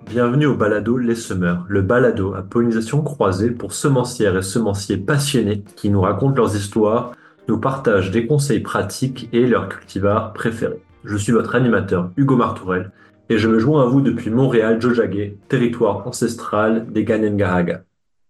Bienvenue au balado Les Semeurs, le balado à pollinisation croisée pour semencières et semenciers passionnés qui nous racontent leurs histoires, nous partagent des conseils pratiques et leurs cultivars préférés. Je suis votre animateur Hugo Martourel et je me joins à vous depuis Montréal, Jojage, territoire ancestral des Kanengahaga.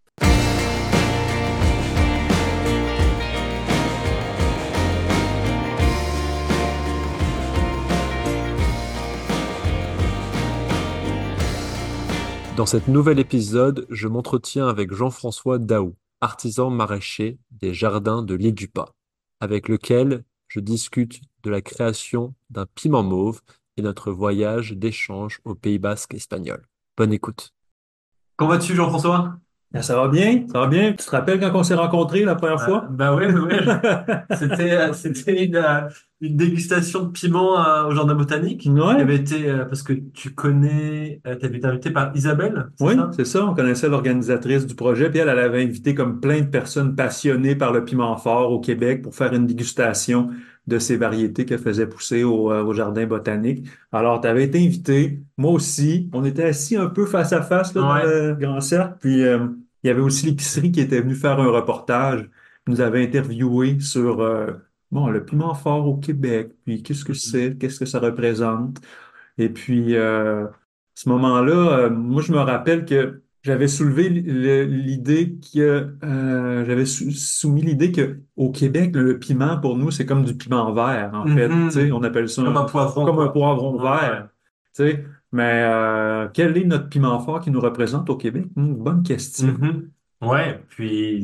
Dans cet nouvel épisode, je m'entretiens avec Jean-François Daou, artisan maraîcher des jardins de l'île du Pas, avec lequel je discute de la création d'un piment mauve et notre voyage d'échange au Pays Basque espagnol. Bonne écoute. Comment vas-tu, Jean-François? Ben, ça va bien, ça va bien. Tu te rappelles quand on s'est rencontrés la première fois? Bah ouais, ouais, ouais. C'était une dégustation de piment au Jardin botanique qui Ouais, avait été, parce que tu connais, tu avais été invité par Isabelle, c'est oui, ça? c'est ça. On connaissait l'organisatrice du projet, puis elle avait invité comme plein de personnes passionnées par le piment fort au Québec pour faire une dégustation de ces variétés qu'elle faisait pousser au Jardin botanique. Alors, tu avais été invité, moi aussi. On était assis un peu face à face là, dans Ouais. le grand cercle, puis il y avait aussi l'épicerie qui était venue faire un reportage, nous avait interviewé sur bon, le piment fort au Québec, puis qu'est-ce que c'est, qu'est-ce que ça représente. Et puis, à ce moment-là, moi, je me rappelle que j'avais soulevé l'idée que j'avais soumis l'idée que au Québec, le piment pour nous, c'est comme du piment vert, en fait. Tu sais, on Mhm. appelle ça Comme un poivron, comme un quoi. poivron Ouais. vert. Tu sais, mais quel est notre piment fort qui nous représente au Québec? Bonne question. Mhm. Ouais, puis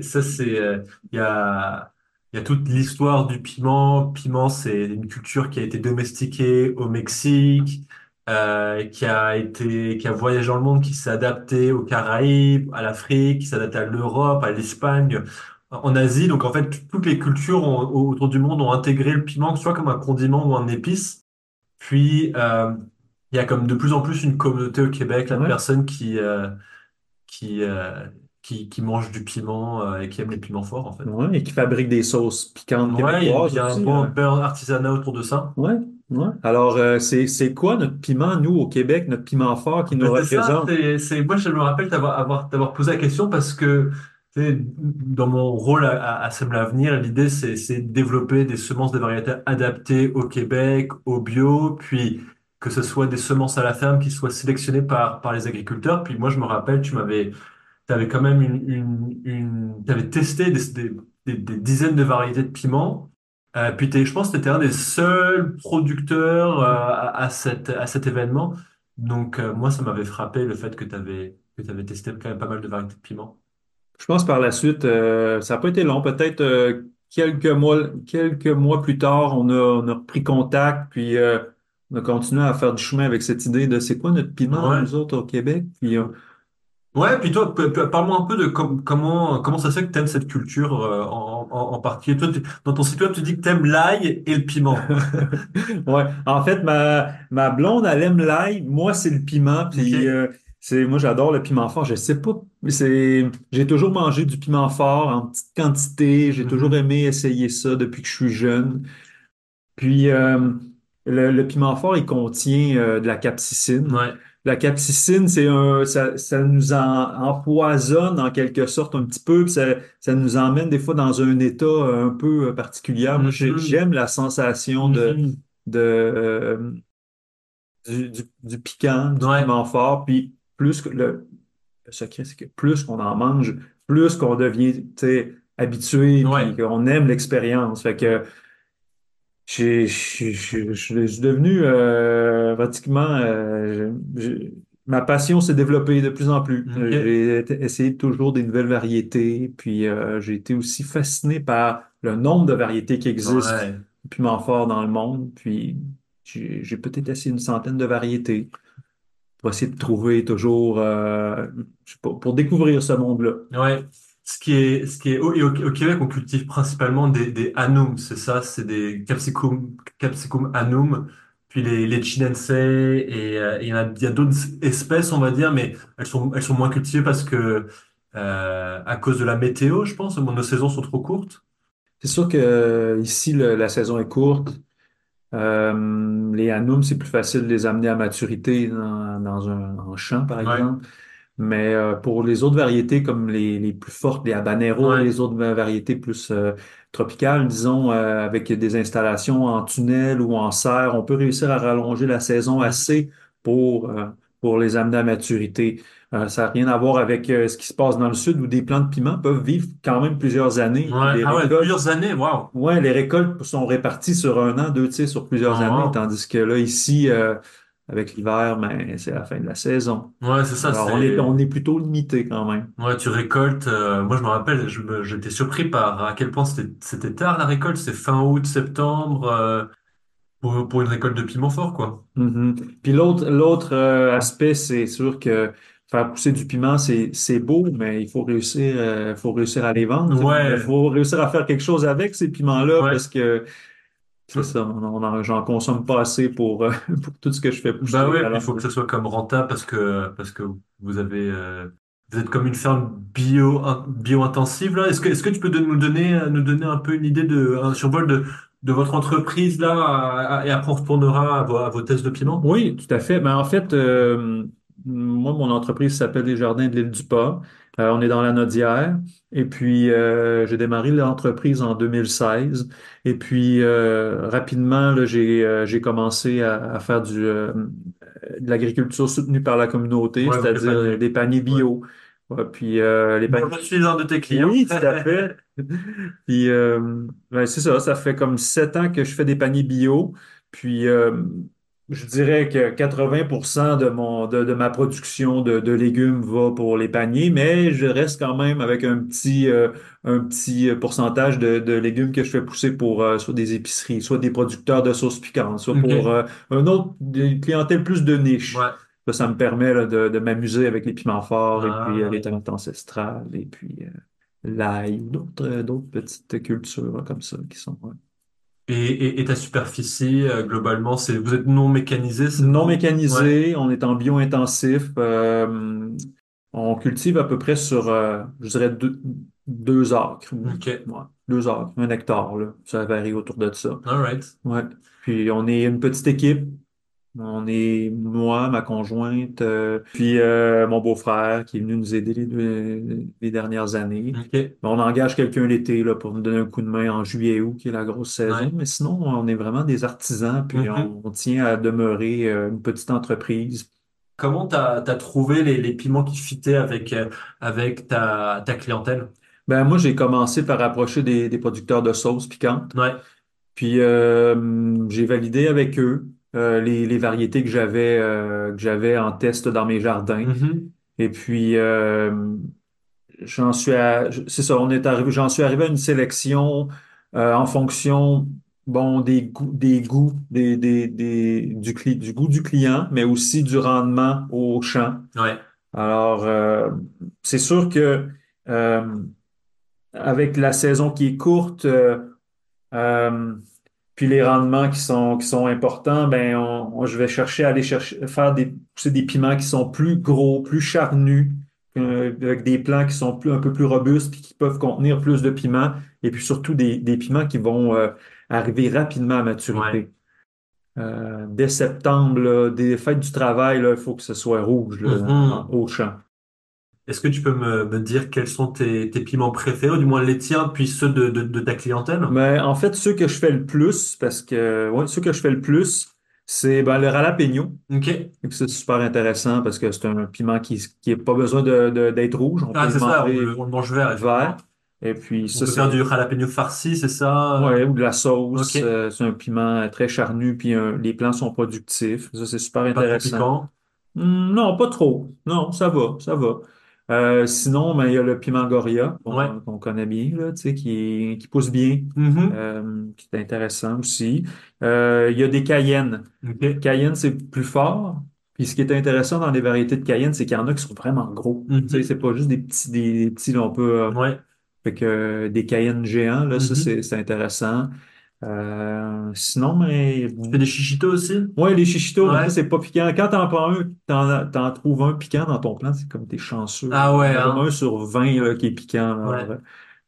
il y a toute l'histoire du piment. Piment, c'est une culture qui a été domestiquée au Mexique, qui a voyagé dans le monde, qui s'est adaptée aux Caraïbes, à l'Afrique, qui s'est adaptée à l'Europe, à l'Espagne, en Asie. Donc en fait, toutes les cultures autour du monde ont intégré le piment, que ce soit comme un condiment ou un épice. Puis il y a comme de plus en plus une communauté au Québec là, de Ouais. personnes qui, euh, qui mangent du piment et qui aiment les piments forts, en fait. Ouais, et qui fabrique des sauces piquantes Ouais, il québécoises y a un aussi. bon beurre artisanat autour de ça. Ouais, ouais. Alors, c'est quoi notre piment, nous, au Québec, notre piment fort qui nous Ben, c'est ça, représente? moi je me rappelle t'avoir posé la question parce que tu sais, dans mon rôle à Sème l'Avenir, l'idée c'est de développer des semences de variétés adaptées au Québec, au bio, puis que ce soit des semences à la ferme qui soient sélectionnées par les agriculteurs. Puis moi je me rappelle, t'avais quand même t'avais testé des dizaines de variétés de piments. Puis je pense que tu étais un des seuls producteurs à cet événement. Donc moi, ça m'avait frappé le fait que tu avais testé quand même pas mal de variétés de piments. Je pense par la suite, ça n'a pas été long, peut-être quelques mois plus tard, on a repris contact, puis on a continué à faire du chemin avec cette idée de c'est quoi notre piment, Ouais. nous autres, au Québec. Puis, Ouais, puis toi, parle-moi un peu de comment ça se fait que tu aimes cette culture en particulier. Toi, dans ton site web, tu dis que tu aimes l'ail et le piment. ouais, en fait, ma blonde, elle aime l'ail. Moi, c'est le piment. Puis, Ok. moi, j'adore le piment fort. Je sais pas, j'ai toujours mangé du piment fort en petite quantité. J'ai toujours Mhm. aimé essayer ça depuis que je suis jeune. Puis, le piment fort, il contient de la capsicine. Ouais. La capsicine, ça nous empoisonne en quelque sorte un petit peu, puis ça nous emmène des fois dans un état un peu particulier. Moi, Mhm. j'aime la sensation Mhm. du piquant, du Ouais. piment fort. Puis, le secret, c'est que plus qu'on en mange, plus qu'on devient, tu sais, habitué, puis Ouais. qu'on aime l'expérience. Fait que je suis devenu pratiquement. Ma passion s'est développée de plus en plus. Ok. Essayé toujours des nouvelles variétés, puis j'ai été aussi fasciné par le nombre de variétés qui existent, Ouais. de piment fort dans le monde. Puis j'ai peut-être essayé une centaine de variétés pour essayer de trouver toujours, je sais pas, pour découvrir ce monde-là. Ouais. Au Québec, on cultive principalement des anums, c'est ça, c'est des capsicum anum, puis les chinense, et il y a d'autres espèces, on va dire, mais elles sont moins cultivées parce que, à cause de la météo, je pense, nos saisons sont trop courtes. C'est sûr que ici, la saison est courte. Les anoums, c'est plus facile de les amener à maturité dans un en champ, par Ouais, exemple. Mais pour les autres variétés comme les plus fortes, les habaneros, ouais. les autres variétés plus tropicales, disons, avec des installations en tunnel ou en serre, on peut réussir à rallonger la saison Mhm. assez pour les amener à maturité. Ça n'a rien à voir avec ce qui se passe dans le sud où des plants de piment peuvent vivre quand même plusieurs années. Puis Ouais. Ah ouais, plusieurs années, waouh. les récoltes sont réparties sur un an, deux, tu sais, sur Oh, plusieurs années, wow. tandis que là, ici, avec l'hiver, ben, c'est la fin de la saison. Ouais, c'est ça, Alors, c'est. on est plutôt limité quand même. Ouais, tu récoltes. Moi, je me rappelle, j'étais surpris par à quel point c'était tard la récolte. C'est fin août, septembre, pour une récolte de piment fort, quoi. Mhm. Puis l'autre aspect, c'est sûr que faire pousser du piment, c'est beau, mais faut réussir à les vendre. Il Ouais, faut réussir à faire quelque chose avec ces piments-là ouais. parce que c'est ça, j'en consomme pas assez pour, pour tout ce que je fais Bah pousser. ouais, puis il Alors, faut que ça soit comme rentable parce que vous avez vous êtes comme une ferme bio intensive là. Est-ce que tu peux nous donner un peu une idée de un survol de votre entreprise là et après on retournera à vos tests de piment? oui, tout à fait. Mais en fait, moi, mon entreprise s'appelle Les Jardins de l'île du Pas. On est dans la Nodière. Et puis, j'ai démarré l'entreprise en 2016. Et puis, rapidement, là, j'ai commencé à faire de l'agriculture soutenue par la communauté, Ouais, donc les c'est-à-dire paniers. des paniers Ouais. bio. Ouais, puis, les Bon, paniers. je suis un de tes clients. Oui, tout à fait. Puis, ben, c'est ça, ça fait comme 7 ans que je fais des paniers bio. Puis, je dirais que 80% de ma production de légumes va pour les paniers, mais je reste quand même avec un petit pourcentage de légumes que je fais pousser pour soit des épiceries, soit des producteurs de sauces piquantes, soit pour Ok. une clientèle plus de niche. Ouais. Ça me permet là, de m'amuser avec les piments forts et puis les Ah. tomates ancestrales et puis l'ail ou d'autres petites cultures comme ça qui sont Et ta superficie globalement, c'est vous êtes non mécanisé, c'est non vous? Ouais. mécanisées, on est en bio-intensif. On cultive à peu près sur, je dirais, 2 acres. Ok. Ouais, 2 acres, 1 hectare, là. Ça varie autour de ça. All right. Ouais. Puis on est une petite équipe. On est moi, ma conjointe, puis mon beau-frère qui est venu nous aider les dernières années. Ok. On engage quelqu'un l'été là, pour nous donner un coup de main en juillet, août, qui est la grosse saison. Ouais. Mais sinon, on est vraiment des artisans, puis Mhm. on tient à demeurer une petite entreprise. Comment t'as trouvé les piments qui fitaient avec ta clientèle? Ben moi, j'ai commencé par approcher des producteurs de sauces piquantes. Ouais. Puis j'ai validé avec eux les variétés que j'avais en test dans mes jardins. Mhm. Et puis c'est ça, j'en suis arrivé à une sélection en fonction, bon, du goût du client, mais aussi du rendement au champ. Ouais. Alors, c'est sûr que euh, avec la saison qui est courte, euh, puis les rendements qui sont importants, ben je vais chercher à aller chercher faire pousser des piments qui sont plus gros, plus charnus, avec des plants qui sont un peu plus robustes puis qui peuvent contenir plus de piments, et puis surtout des piments qui vont arriver rapidement à Ouais. maturité. Dès septembre, là, des fêtes du travail, là, il faut que ce soit rouge là, Mhm. au champ. Est-ce que tu peux me dire quels sont tes piments préférés, ou du moins les tiens, puis ceux de ta clientèle? Mais en fait, ceux que je fais le plus, parce que ouais, ceux que je fais le plus, c'est ben, le jalapeno. Ok. Et puis c'est super intéressant parce que c'est un piment qui n'a pas besoin d'être rouge. On peut Ah, le c'est ça, manger on le mange vert, effectivement. vert. Et puis On ça, peut faire c'est du jalapeno farci, c'est ça? ouais, ou de la Ok. sauce. C'est un piment très charnu, puis les plants sont productifs. Ça, c'est super Pas trop intéressant. piquant. Non, pas trop. Non, ça va, ça va. Sinon, ben, il y a le piment Goria Ouais. qu'on connaît bien, là, tu sais, qui pousse bien, Mhm. qui est intéressant aussi. Il y a des cayennes. Ok. Cayenne, c'est plus fort. Puis ce qui est intéressant dans les variétés de Cayenne, c'est qu'il y en a qui sont vraiment gros. Tu sais, c'est Mhm. pas juste des petits, là, on peut, Ouais. fait que des Cayennes géants, là, ça, Mhm. c'est intéressant. Sinon, mais, Tu fais des chichitos aussi? ouais, les chichitos, mais ça, Ouais. c'est pas piquant. Quand t'en prends un, t'en trouves un piquant dans ton plan, c'est comme t'es chanceux. Ah Il ouais, y en a jamais un hein. sur 20, là, qui est piquant. Alors, Ouais.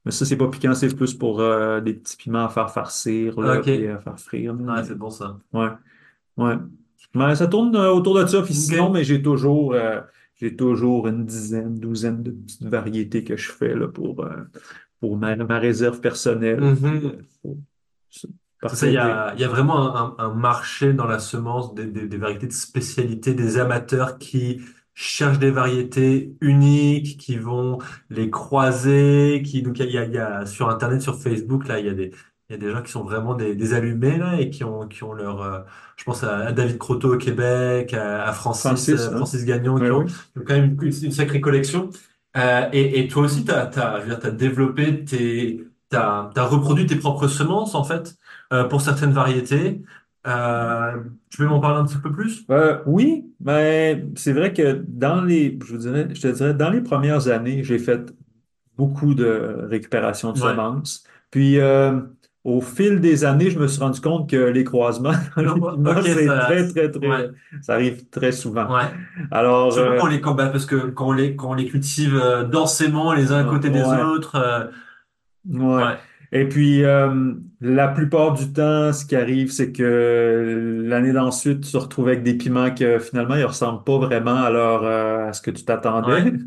Mais ça, c'est pas piquant, c'est plus pour des petits piments à faire farcir, là, Ok. puis à faire frire, là, Ouais, mais c'est bon ça. ouais, ouais. Mais ça tourne autour de ça. Puis sinon, Ok. mais j'ai toujours une dizaine, douzaine de petites variétés que je fais là, pour ma réserve personnelle, puis Mhm. pour se C'est ça, partager. il y a vraiment un marché dans la semence des variétés de spécialité, des amateurs qui cherchent des variétés uniques, qui vont les croiser, donc il y a sur Internet, sur Facebook, là, il y a des gens qui sont vraiment des allumés, là, et qui ont leur, je pense à David Croteau au Québec, à Francis, hein? Francis Gagnon, Oui, oui. qui ont quand même une sacrée collection. Et toi aussi, je veux dire, t'as développé t'as reproduit tes propres semences, en fait pour certaines variétés. Tu peux m'en parler un petit peu plus? Oui, mais c'est vrai que je te dirais, dans les premières années, j'ai fait beaucoup de récupération de Ouais. semences. Puis, au fil des années, je me suis rendu compte que les croisements dans les piments, Ok, c'est ça, très, très, ouais, très, ça arrive très souvent. ouais. Alors, Surtout quand on les combat, parce que quand on les cultive densément les uns à côté des ouais, autres, ouais. ouais, Et puis, la plupart du temps, ce qui arrive, c'est que l'année d'ensuite, tu te retrouves avec des piments que finalement, ils ressemblent pas vraiment à ce que tu t'attendais. ouais,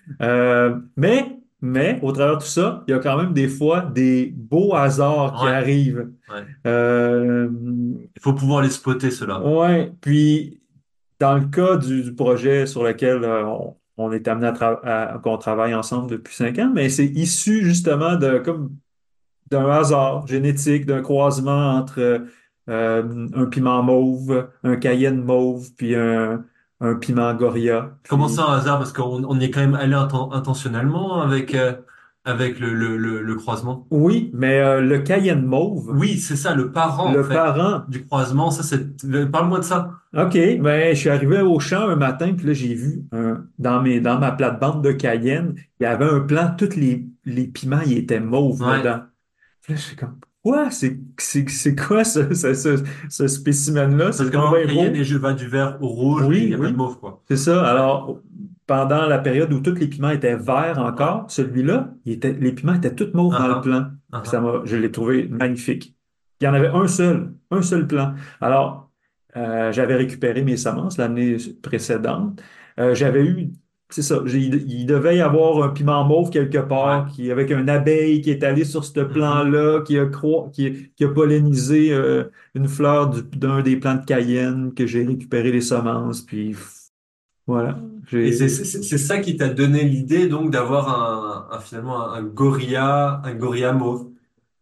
Mais, au travers de tout ça, il y a quand même des fois des beaux hasards qui ouais, arrivent. ouais. Euh, Il faut pouvoir les spotter, ceux-là. ouais, puis dans le cas du projet sur lequel on est amené qu'on travaille ensemble depuis 5 ans, mais c'est issu justement comme d'un hasard génétique, d'un croisement entre un piment mauve, un cayenne mauve, puis un piment Goria. Comment ça, Puis un hasard? Parce on y est quand même allé intentionnellement avec le croisement. oui, mais le cayenne mauve, Oui, c'est ça, le parent, en le fait, parent. du croisement. Ça, parle-moi de ça. OK, ben, je suis arrivé au champ un matin, puis là, j'ai vu dans ma plate-bande de Cayenne, il y avait un plan, tous les piments, ils étaient mauves Ouais. dedans. Puis là, je suis comme, quoi? C'est quoi ce spécimen-là? Parce C'est que donc normalement, le bien cayenne beau. va du vert au rouge et il Oui, n'y a pas de oui, mauve, quoi. c'est ça. Ouais, Alors, pendant la période où tous les piments étaient verts ouais. encore, celui-là, les piments étaient tous mauves Ah dans le ah, plan. ah Puis ah. je l'ai trouvé magnifique. Il y en avait un seul plan. Alors, j'avais récupéré mes semences l'année précédente. J'avais eu, c'est ça, il devait y avoir un piment mauve quelque Ouais. part avec une abeille qui est allée sur ce Mhm. plan-là, qui a pollinisé une fleur d'un des plants de Cayenne que j'ai récupéré les semences, puis voilà. Et J'ai c'est ça qui t'a donné l'idée, donc, d'avoir finalement un gorilla mauve.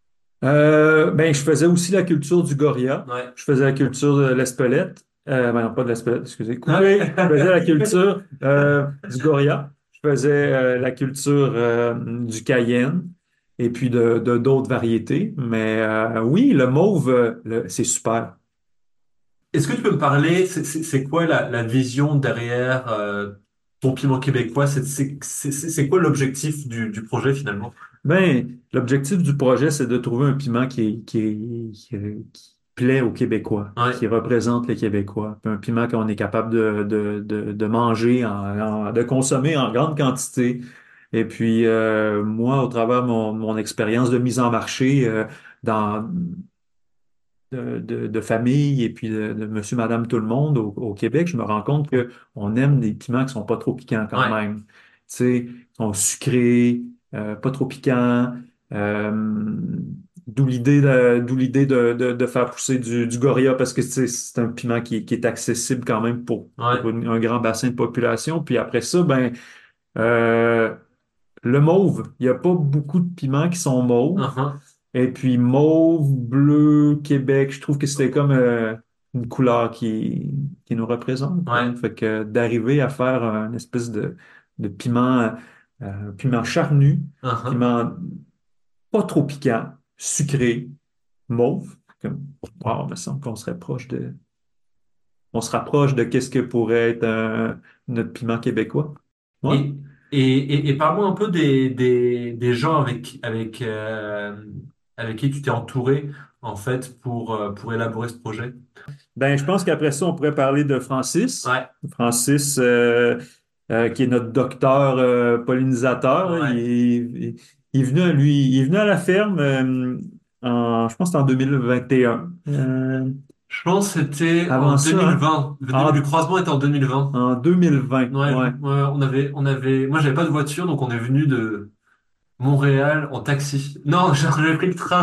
ben, je faisais aussi la culture du Goria. Ouais. Je faisais la culture de l'Espelette. Ben non, pas de l'Espelette, excusez. Ouais. Coupé. Je faisais la culture du Goria. Je faisais la culture du Cayenne et puis de d'autres variétés. Mais oui, le mauve, c'est super. Est-ce que tu peux me parler, c'est quoi la vision derrière ton piment québécois? C'est quoi l'objectif du projet finalement? Ben, l'objectif du projet, c'est de trouver un piment qui plaît aux Québécois, Ouais. qui représente les Québécois. Puis un piment qu'on est capable de manger, de consommer en grande quantité. Et puis, moi, au travers de mon expérience de mise en marché dans, de famille et puis de monsieur, madame, tout le monde au Québec, je me rends compte que on aime des piments qui sont pas trop piquants quand Ouais. même. Tu sais, ils sont sucrés, pas trop piquants. euh, d'où l'idée de faire pousser du Goria parce que tu sais, c'est un piment qui est accessible quand même pour Ouais. un grand bassin de population. Puis après ça, ben, euh, le mauve, il n'y a pas beaucoup de piments qui sont mauves. Uh-huh. Et puis mauve, bleu, Québec, je trouve que c'était comme une couleur qui nous représente, quoi. Ouais. Fait que d'arriver à faire une espèce de piment, piment charnu, Uh-huh. piment pas trop piquant, sucré, mauve, comme, wow, il me semble on se rapproche de qu'est-ce que pourrait être notre piment québécois. Ouais. Et, et parle-moi un peu des gens avec qui tu t'es entouré en fait pour élaborer ce projet. Ben, je pense qu'après ça, on pourrait parler de Francis. Ouais. Francis, qui est notre docteur pollinisateur. Là. Ouais. il est venu à la ferme je pense que c'était en 2021. Je pense que c'était en Avant ça, hein? 2020. Le début du En, croisement était en 2020. en 2020, Ouais, ouais. moi j'avais pas de voiture, donc on est venu de Montréal en taxi. Non, j'avais pris le train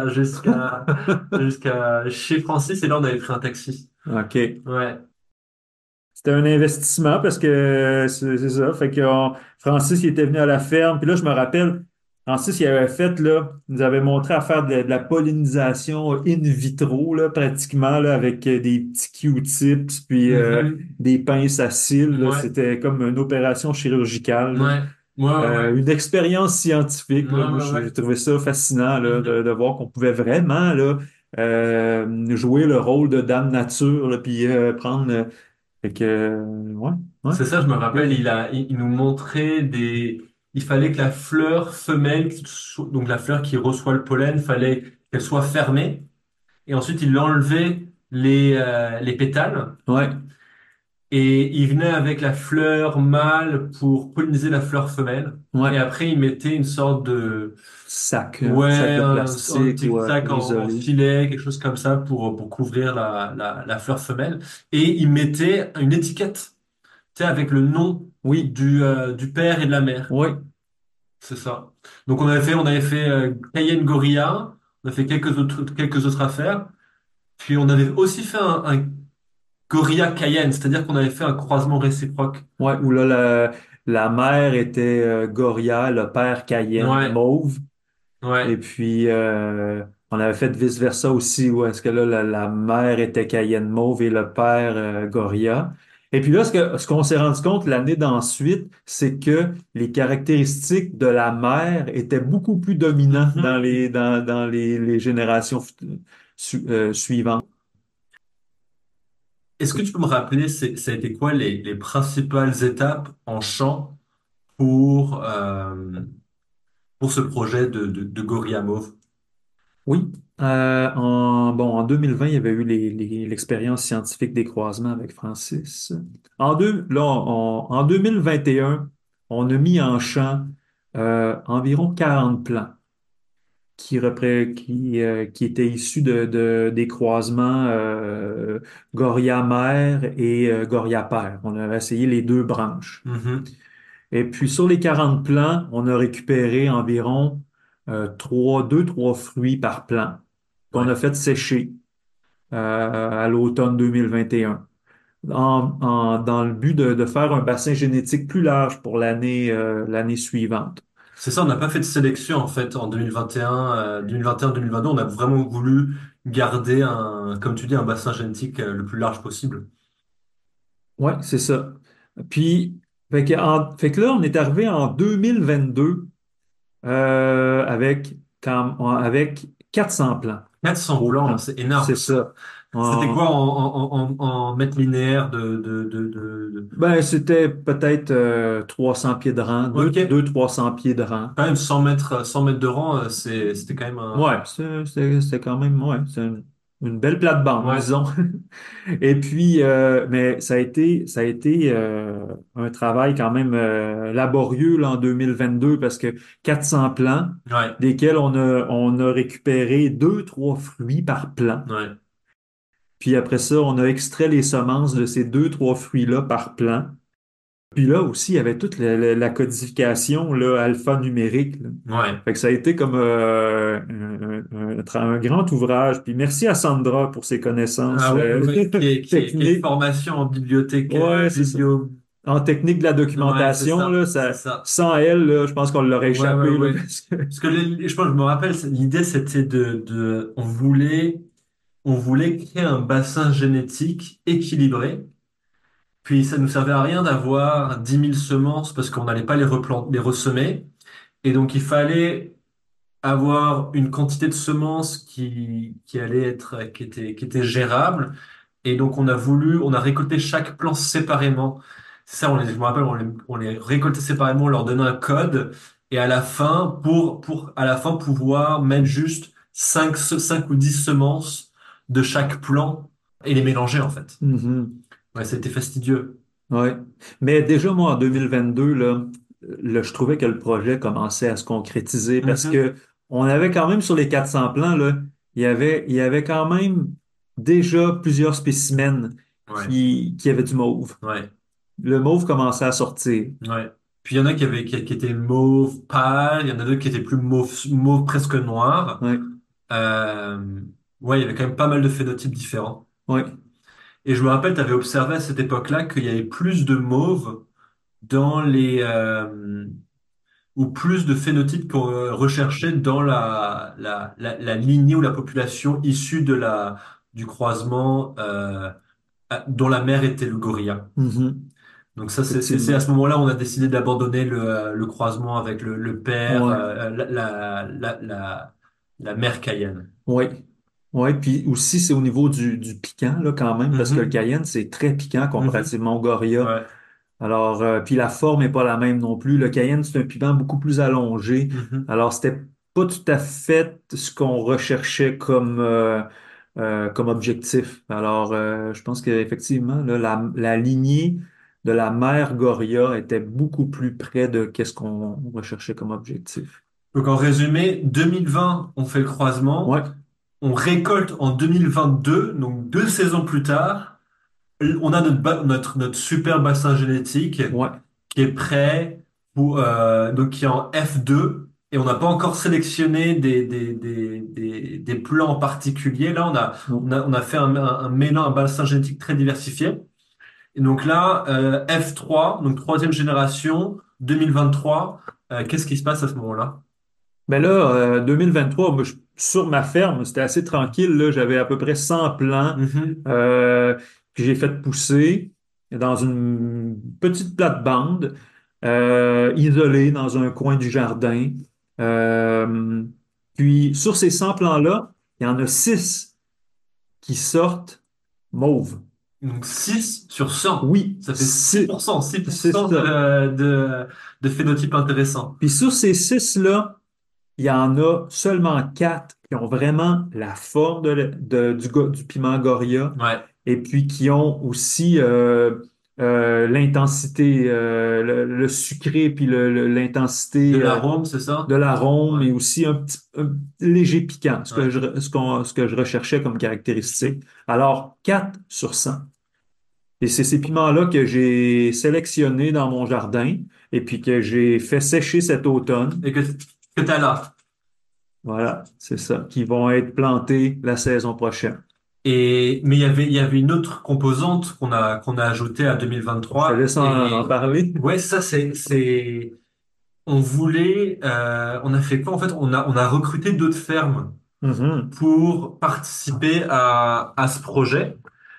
jusqu'à chez Francis et là on avait pris un taxi. OK. Ouais. C'était un investissement parce que c'est ça. Fait que Francis, il était venu à la ferme. Puis là, je me rappelle, Francis, il avait fait, là, il nous avait montré à faire de la pollinisation in vitro, là, pratiquement, là, avec des petits Q-tips, puis Mhm. des pinces à cils, là. Ouais. C'était comme une opération chirurgicale, là. Ouais. Ouais, ouais, ouais. Une expérience scientifique, Ouais, là. Moi, ouais, j'ai ouais. trouvé ça fascinant, là, Mhm. de voir qu'on pouvait vraiment, là, jouer le rôle de Dame Nature, là, puis prendre. Fait que, ouais, ouais. C'est ça, je me rappelle, Ok. il nous montrait il fallait que la fleur femelle, donc la fleur qui reçoit le pollen, fallait qu'elle soit fermée. Et ensuite, il enlevait les pétales. Ouais, Et il venait avec la fleur mâle pour polliniser la fleur femelle. ouais. Et après, il mettait une sorte de, Sac ouais, de un plastique petit sac pour en isoler. filet, quelque chose comme ça pour couvrir la fleur femelle. Et il mettait une étiquette, tu sais, avec le nom Oui, du père et de la mère. oui, C'est ça. Donc on avait fait Cayenne Gorilla, on a fait quelques autres affaires. Puis on avait aussi fait un Gorilla Cayenne, c'est-à-dire qu'on avait fait un croisement réciproque. ouais. Où là, la mère était Goria, le père Cayenne Ouais, mauve. Et ouais. puis, on avait fait vice-versa aussi, où est-ce que là, la mère était Cayenne mauve et le père Goria. Et puis là, ce qu'on s'est rendu compte l'année d'ensuite, c'est que les caractéristiques de la mère étaient beaucoup plus dominantes Mhm. dans les générations suivantes. Est-ce que tu peux me rappeler, ça a été quoi les principales étapes en champ pour ce projet de Gorilla Mauve? Oui. En 2020, il y avait eu l'expérience scientifique des croisements avec Francis. En 2021, on a mis en champ environ 40 plants qui étaient issus des croisements Goria mère et Goria père. On a essayé les deux branches. Mhm. Et puis sur les 40 plants, on a récupéré environ deux, trois fruits par plant qu'on Ouais. a fait sécher à l'automne 2021 dans le but de faire un bassin génétique plus large pour l'année suivante. C'est ça, on n'a pas fait de sélection en fait en 2021, 2022. On a vraiment voulu garder comme tu dis, un bassin génétique le plus large possible. Ouais, c'est ça. Puis, fait que là, on est arrivé en 2022 avec 400 plants, 400 gros plans, plants. c'est énorme. C'est ça. C'était quoi en mètres linéaires de... Ben, c'était peut-être 300 pieds de rang, Ok, 300 pieds de rang. quand même 100 mètres de rang, c'était quand même un... Ouais, c'était quand même, ouais, c'est une belle plate-bande, Ouais, disons. Et puis, mais ça a été un travail quand même laborieux là, en 2022 parce que 400 plants, ouais, desquels on a récupéré deux, trois fruits par plant. ouais. Puis après ça, on a extrait les semences de ces deux, trois fruits-là par plant. Puis là aussi, il y avait toute la codification là, alphanumérique, là. Ouais. Fait que ça a été comme un grand ouvrage. Puis merci à Sandra pour ses connaissances Ah ouais, ouais, qui est techniques. formation en bibliothèque, Ouais, c'est ça. biblio... En technique de la Ouais, c'est documentation, ça, là, c'est ça. sans elle, là, je pense qu'on l'aurait Ouais, ouais, échappé, là, ouais. parce que... Parce que je pense, je me rappelle, l'idée c'était on voulait créer un bassin génétique équilibré. Puis ça nous servait à rien d'avoir 10 000 semences parce qu'on n'allait pas les ressemer. Et donc il fallait avoir une quantité de semences qui était gérable. Et donc on a récolté chaque plant séparément. C'est ça, je me rappelle, on les récoltait séparément, on leur donnait un code. Et à la fin, pour à la fin pouvoir mettre juste 5 ou 10 semences de chaque plant et les mélanger en fait. Mhm. Ouais, c'était fastidieux. Ouais. Mais déjà, moi, en 2022, là, je trouvais que le projet commençait à se concrétiser parce Mhm. que on avait quand même sur les 400 plants, là, il y avait quand même déjà plusieurs spécimens Ouais, qui avaient du mauve. ouais, Le mauve commençait à sortir. ouais. Puis il y en a qui étaient mauve pâle, il y en a d'autres qui étaient plus mauve presque noir. Ouais, Euh, ouais, il y avait quand même pas mal de phénotypes différents. ouais. Et je me rappelle, tu avais observé à cette époque-là qu'il y avait plus de mauve dans ou plus de phénotypes qu'on recherchait dans la lignée ou la population issue du croisement dont la mère était le gorilla. Mhm. Donc ça, c'est à Effectivement. ce moment-là on a décidé d'abandonner le croisement avec le père, Ouais, la mère Cayenne. ouais. Ouais, puis aussi, c'est au niveau du piquant, là, quand même, parce que le Mhm, cayenne, c'est très piquant mhm, comparativement au Goria. ouais, Alors, puis la forme n'est pas la même non plus. Le cayenne, c'est un piment beaucoup plus allongé. mhm. Alors, c'était pas tout à fait ce qu'on recherchait comme objectif. Alors, je pense qu'effectivement, là, la lignée de la mère Goria était beaucoup plus près de qu'est-ce qu'on recherchait comme objectif. Donc en résumé, 2020, on fait le croisement, Ouais, on récolte en 2022, donc 2 saisons plus tard, on a notre super bassin génétique ouais, qui est prêt donc qui est en F2 et on n'a pas encore sélectionné des plants en particulier. Là, non. on a fait un mélange, un bassin génétique très diversifié. Et donc là, F3, donc troisième génération, 2023. Qu'est-ce qui se passe à ce moment-là? Mais là, 2023, moi, sur ma ferme, c'était assez tranquille, là. J'avais à peu près 100 plants Mhm. euh, que j'ai fait pousser dans une petite plate-bande, isolée dans un coin du jardin. Euh, Puis, sur ces 100 plants-là, il y en a 6 qui sortent mauves. Donc 6 sur 100. Oui, Ça fait 6%, c'est 6% ça. de phénotype intéressant. Puis sur ces 6-là, il y en a seulement 4 qui ont vraiment la forme du piment Goria Ouais. et puis qui ont aussi l'intensité, le sucré puis De l'intensité l'arôme, c'est de ça? l'arôme Ouais. et aussi un léger piquant, Ouais. ce que je recherchais comme caractéristique. Alors, 4 sur 100. Et c'est ces piments-là que j'ai sélectionnés dans mon jardin et puis que j'ai fait sécher cet automne. Et que t'as là. Voilà, c'est ça, qui vont être plantés la saison prochaine. Mais il y avait une autre composante qu'on a ajoutée à Je te 2023. laisse en Et parler. ouais, ça, on voulait, on a fait quoi? En fait, on a recruté d'autres fermes Mhm, pour participer à ce projet.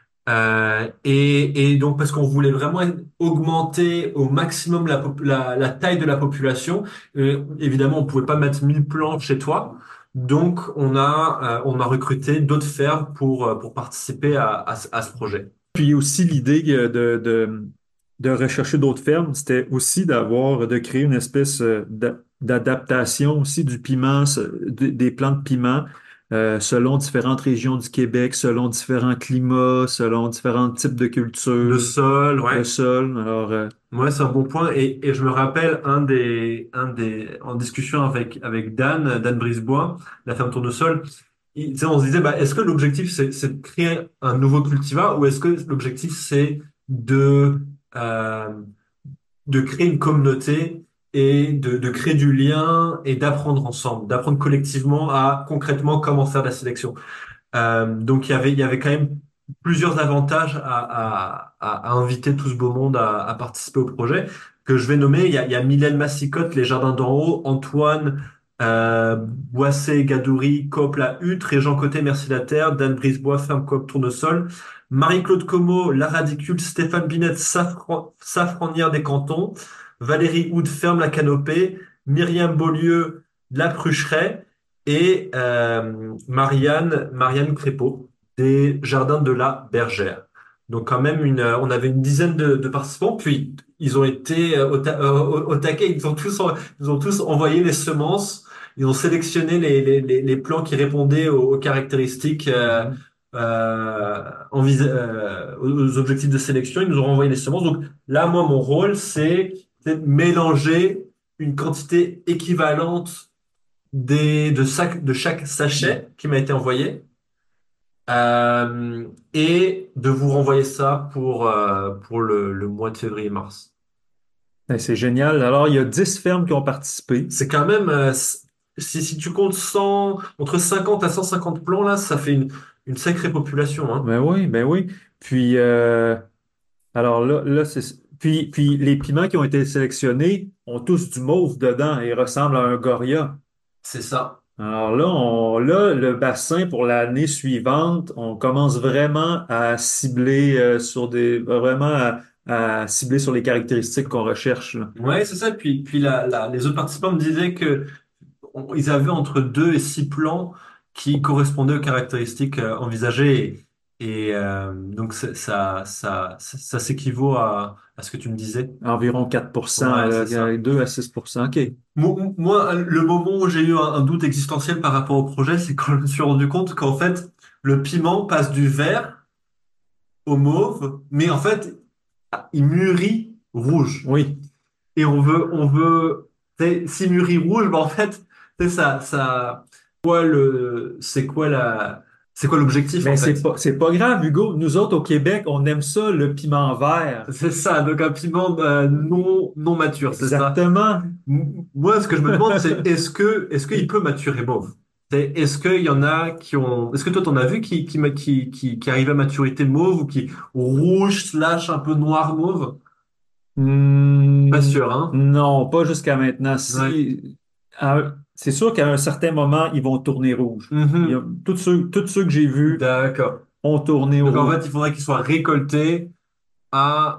Et donc, parce qu'on voulait vraiment augmenter au maximum la taille de la population, évidemment, on pouvait pas mettre 1000 plants chez toi. Donc, on a recruté d'autres fermes pour participer à ce projet. Puis aussi l'idée de rechercher d'autres fermes, c'était aussi de créer une espèce d'adaptation aussi du piment, des plants de piment, selon différentes régions du Québec, selon différents climats, selon différents types de Le cultures, sol, le ouais. sol. Alors, Ouais, c'est un bon point. Et je me rappelle en discussion avec Dan Brisebois, la ferme Tournesol, tu sais, on se disait, bah, est-ce que l'objectif c'est de créer un nouveau cultivar ou est-ce que l'objectif c'est de, euh, de créer une communauté et de créer du lien et d'apprendre ensemble, d'apprendre collectivement à concrètement comment faire de la sélection. Donc il y avait quand même plusieurs avantages à inviter tout ce beau monde à participer au projet que je vais nommer. Il y a Mylène Massicotte, Les Jardins d'en haut, Antoine Boissé, Gadouri, Coop La Hutte, Régent Côté, Merci la Terre, Dan Brisebois, Ferme Coop Tournesol, Marie-Claude Como, La Radicule, Stéphane Binette, Safranière des Cantons, Valérie Houd, Ferme la Canopée, Myriam Beaulieu, La Prucheraie, et Marianne Crépeau des Jardins de la Bergère. Donc quand même on avait une dizaine de participants, puis ils ont été au taquet, ils ont tous envoyé les semences, ils ont sélectionné les plants qui répondaient aux caractéristiques, mhm. aux objectifs de sélection, ils nous ont renvoyé les semences. Donc là, moi, mon rôle, c'est c'est mélanger une quantité équivalente de chaque sachet qui m'a été envoyé et de vous renvoyer ça pour le mois de février-mars. Ben, c'est génial. Alors, il y a 10 fermes qui ont participé. C'est quand même, si tu comptes 100, entre 50 à 150 plants, là, ça fait une sacrée population, hein. Ben oui, ben oui. Puis, alors là, puis les piments qui ont été sélectionnés ont tous du mauve dedans et ressemblent à un Goria. C'est ça. Alors là, le bassin pour l'année suivante, on commence vraiment à cibler vraiment à cibler sur les caractéristiques qu'on recherche, là. Ouais, c'est ça. Puis les autres participants me disaient que ils avaient entre 2 et 6 plans qui correspondaient aux caractéristiques envisagées. Donc, ça s'équivaut à ce que tu me disais. Environ 4%, Ouais, c'est ça. 2 à 6%. OK. Moi, le moment où j'ai eu un doute existentiel par rapport au projet, c'est quand je me suis rendu compte qu'en fait, le piment passe du vert au mauve, mais en fait, il mûrit rouge. Oui. Et tu sais, s'il mûrit rouge, bah en fait, tu sais, c'est quoi l'objectif en Mais fait? c'est pas grave, Hugo. Nous autres, au Québec, on aime ça, le piment vert. C'est ça, donc un piment non mature, c'est ça. Exactement. Moi, ce que je me demande, c'est est-ce qu'il peut maturer mauve? Est-ce qu'il y en a qui ont, est-ce que toi t'en as vu qui arrivent à maturité mauve ou qui rouge slash un peu noir mauve? Pas Hmm, sûr, hein? non, pas jusqu'à maintenant. Ouais. C'est sûr qu'à un certain moment, ils vont tourner rouge. Mhm. Tous ceux que j'ai vus D'accord. ont tourné Donc en rouge. fait, il faudrait qu'il soit récolté à,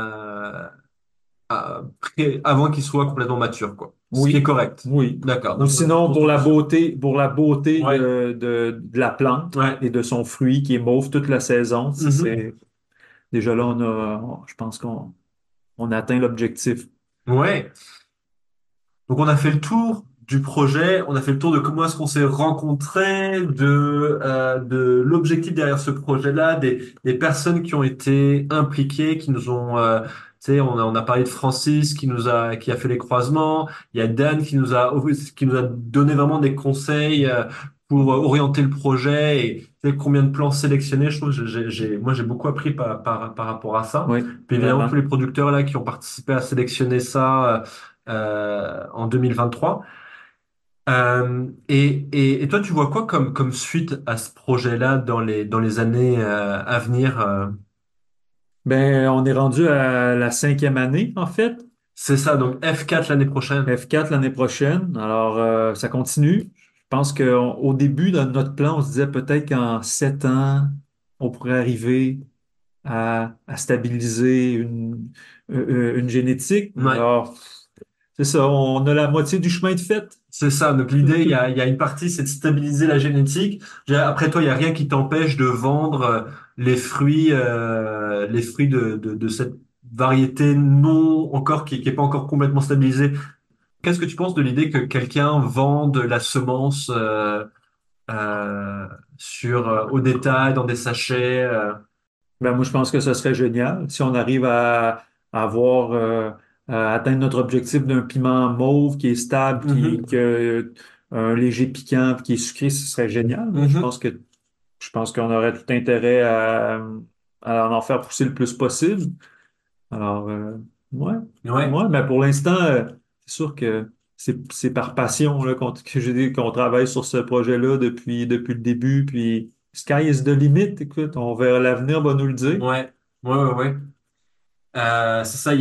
avant qu'il soit complètement mature, quoi. Ce qui est Oui, correct. oui. D'accord. Ou Donc sinon, construction. pour la beauté Ouais. de la plante Ouais. et de son fruit qui est mauve toute la saison, Mhm. déjà là, je pense on a atteint l'objectif. Ouais. Donc on a fait le tour du projet, on a fait le tour de comment est-ce qu'on s'est rencontrés, de l'objectif derrière ce projet-là, des personnes qui ont été impliquées, qui nous ont, tu sais, on a parlé de Francis qui a fait les croisements, il y a Dan qui nous a donné vraiment des conseils pour orienter le projet et tu sais, combien de plans sélectionnés. Je trouve que moi j'ai beaucoup appris par rapport à ça. Oui, Puis évidemment tous vraiment. les producteurs là qui ont participé à sélectionner ça. En 2023. Et toi, tu vois quoi comme suite à ce projet-là dans les années à venir? Ben, on est rendu à la cinquième année, en fait. C'est ça, donc F4 l'année prochaine. F4 l'année prochaine. Alors, ça continue. Je pense qu'au début, dans notre plan, on se disait peut-être qu'en 7 ans, on pourrait arriver à stabiliser une génétique. Ouais, Alors, c'est ça, on a la moitié du chemin de fait. c'est ça. Donc l'idée, il y a une partie, c'est de stabiliser la génétique. Après toi, il y a rien qui t'empêche de vendre les fruits de cette variété non encore qui est pas encore complètement stabilisée. Qu'est-ce que tu penses de l'idée que quelqu'un vende la semence euh, au détail, dans des sachets. Ben, moi, je pense que ce serait génial si on arrive à avoir, à atteindre notre objectif d'un piment mauve qui est stable, qui Mhm, a un léger piquant, puis qui est sucré, ce serait génial. Moi, mhm. je pense qu'on aurait tout intérêt à en faire pousser le plus possible. Alors, ouais, Ouais, ouais, mais pour l'instant, c'est sûr que c'est par passion là, qu'on travaille sur ce projet-là depuis le début. Puis, sky is the limit. Écoute, on verra, l'avenir va nous le dire. ouais, ouais. C'est ça,